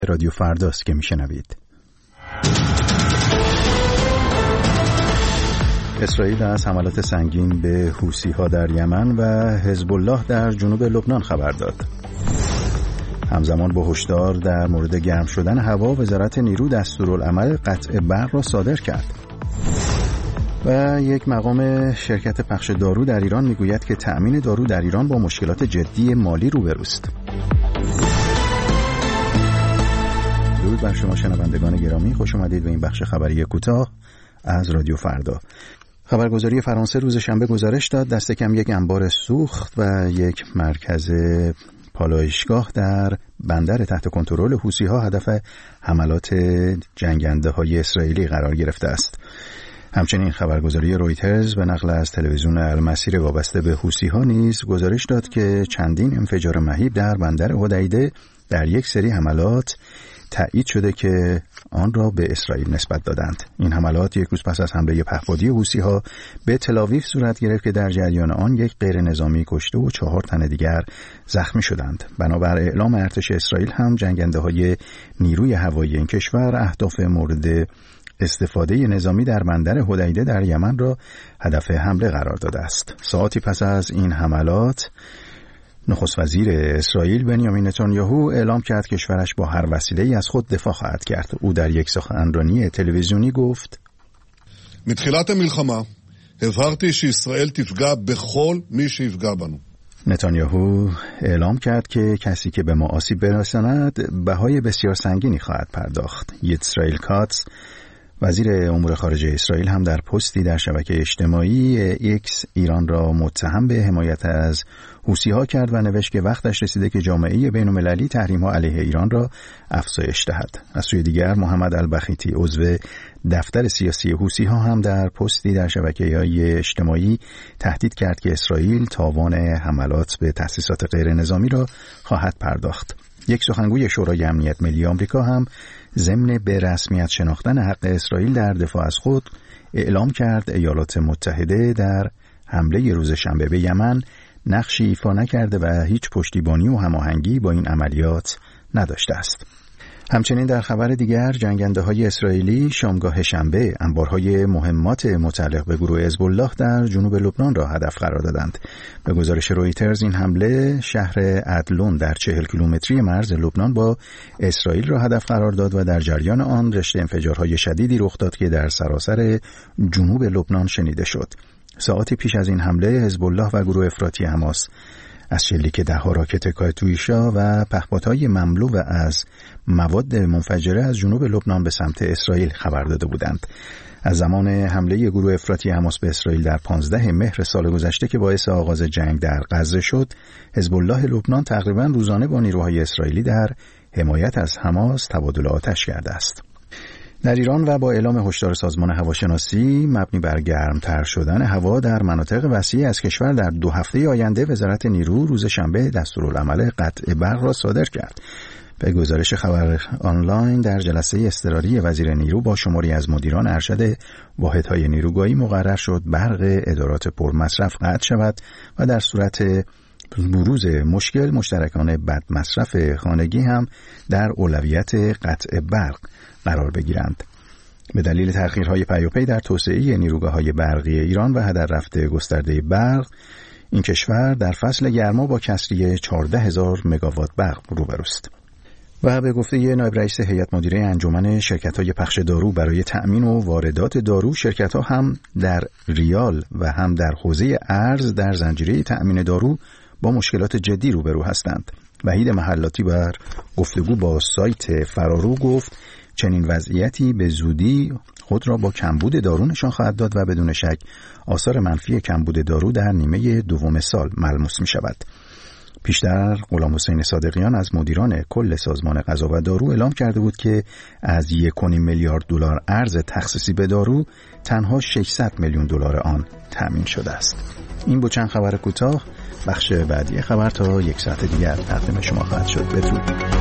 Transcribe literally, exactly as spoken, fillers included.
رادیو فرداست که میشنوید. اسرائیل از حملات سنگین به حوثی‌ها در یمن و حزب الله در جنوب لبنان خبر داد. همزمان با هشدار در مورد گرم شدن هوا، وزارت نیرو دستورالعمل قطع برق را صادر کرد. و یک مقام شرکت پخش دارو در ایران میگوید که تأمین دارو در ایران با مشکلات جدی مالی روبروست. درود بر شما شنوندگان گرامی، خوش آمدید به این بخش خبری کوتاه از رادیو فردا. خبرگزاری فرانسه روز شنبه گزارش داد دست کم یک انبار سوخت و یک مرکز پالایشگاه در بندر تحت کنترل حوثی‌ها هدف حملات جنگنده‌های اسرائیلی قرار گرفته است. همچنین خبرگزاری رویترز به نقل از تلویزیون المسیر وابسته به حوثی‌ها نیز گزارش داد که چندین انفجار مهیب در بندر حدیده در یک سری حملات تایید شده که آن را به اسرائیل نسبت دادند. این حملات یک روز پس از حمله پهپادی حوثی‌ها به تل‌آویو صورت گرفت که در جریان آن یک غیر نظامی کشته و چهار تن دیگر زخمی شدند. بنابر اعلام ارتش اسرائیل هم جنگنده‌های نیروی هوایی این کشور اهداف مورد استفاده نظامی در بندر حدیده در یمن را هدف حمله قرار داده است. ساعتی پس از این حملات نخست وزیر اسرائیل بنیامین نتانیاهو اعلام کرد کشورش با هر وسیله‌ای از خود دفاع خواهد کرد. او در یک سخنرانی تلویزیونی گفت: מתחילת המלחמה הבהרתי שישראל תפגע בכל מי שיפגע בנו. نتانیاهو اعلام کرد که کسی که به ما آسیب برساند بهای بسیار سنگینی خواهد پرداخت. اسرائیل کاتس وزیر امور خارجه اسرائیل هم در پستی در شبکه اجتماعی ایکس ایران را متهم به حمایت از حوثی‌ها کرد و نوشت که وقتش رسیده که جامعه بین‌المللی تحریم‌ها علیه ایران را افزایش دهد. از سوی دیگر محمد البخیتی عضو دفتر سیاسی حوثی‌ها هم در پستی در شبکه‌های اجتماعی تهدید کرد که اسرائیل تاوان حملات به تأسیسات غیر نظامی را خواهد پرداخت. یک سخنگوی شورای امنیت ملی آمریکا هم ضمن به رسمیت شناختن حق اسرائیل در دفاع از خود اعلام کرد ایالات متحده در حمله روز شنبه به یمن نقشی ایفا نکرده و هیچ پشتیبانی و هماهنگی با این عملیات نداشته است. همچنین در خبر دیگر جنگنده‌های اسرائیلی شامگاه شنبه انبارهای مهمات متعلق به گروه حزب الله در جنوب لبنان را هدف قرار دادند. به گزارش رویترز این حمله شهر عدلون در چهل کیلومتری مرز لبنان با اسرائیل را هدف قرار داد و در جریان آن رشته انفجارهای شدیدی رخ داد که در سراسر جنوب لبنان شنیده شد. ساعتی پیش از این حمله حزب الله و گروه افراطی حماس از شلیک ده‌ها راکت کاتیوشا و پهپادهای مملو و از مواد منفجره از جنوب لبنان به سمت اسرائیل خبر داده بودند. از زمان حمله گروه افراطی حماس به اسرائیل در پانزده مهر سال گذشته که باعث آغاز جنگ در غزه شد، حزب الله لبنان تقریباً روزانه با نیروهای اسرائیلی در حمایت از حماس تبادل آتش کرده است. در ایران و با اعلام هشدار سازمان هواشناسی مبنی بر گرمتر شدن هوا در مناطق وسیعی از کشور در دو هفته آینده، وزارت نیرو روز شنبه دستورالعمل قطع برق را صادر کرد. به گزارش خبر آنلاین در جلسه اضطراری وزیر نیرو با شماری از مدیران ارشد واحدهای نیروگاهی مقرر شد برق ادارات پرمصرف قطع شود و در صورت بروز مشکل مشترکان بد مصرف خانگی هم در اولویت قطع برق قرار بگیرند. به دلیل تأخیرهای پیاپی در توسعه نیروگاه‌های برقی ایران و هدر رفته گسترده برق، این کشور در فصل گرما با کسری چهارده هزار مگاوات برق روبروست. و به گفته نایب رئیس هیئت مدیره انجمن شرکت‌های پخش دارو برای تأمین و واردات دارو، شرکت‌ها هم در ریال و هم در حوزه ارز در زنجیره تأمین دارو با مشکلات جدی روبرو هستند. وحید محلاتی بر گفتگو با سایت فرارو گفت چنین وضعیتی به زودی خود را با کمبود دارو نشان خواهد داد و بدون شک آثار منفی کمبود دارو در نیمه دوم سال ملموس می شود. پیشتر غلام حسین صادقیان از مدیران کل سازمان غذا و دارو اعلام کرده بود که از یک و نیم میلیارد دلار ارز تخصیصی به دارو تنها ششصد میلیون دلار آن تامین شده است. این بود چند خبر کوتاه. بخش بعدی خبر تا یک ساعت دیگر تقدیم شما خواهد شد. بدرود.